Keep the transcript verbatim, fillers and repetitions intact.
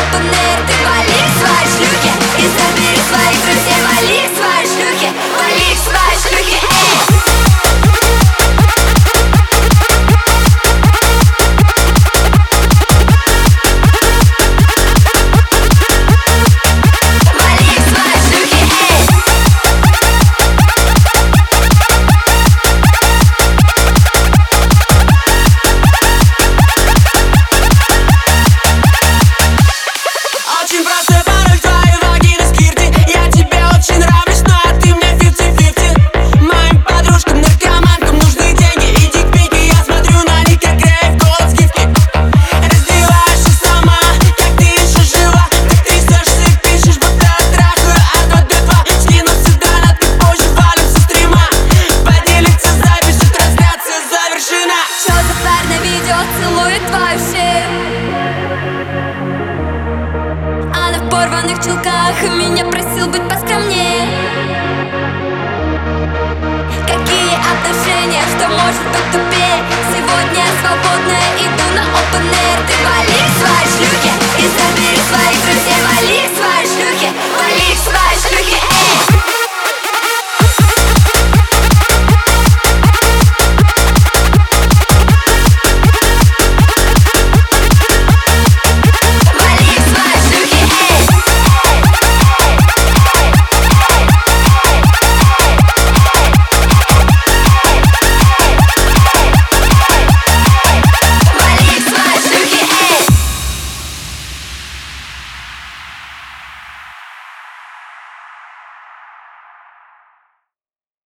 open air. Ты вали к своей шлюхе и забери своих друзей. Вали к своей шлюхе, вали к своей шлюхе, эй. Целует твою шею, она в порванных чулках и меня просил быть поскромнее. Какие отношения, что может быть тупее? Сегодня я свободная, иду на open air.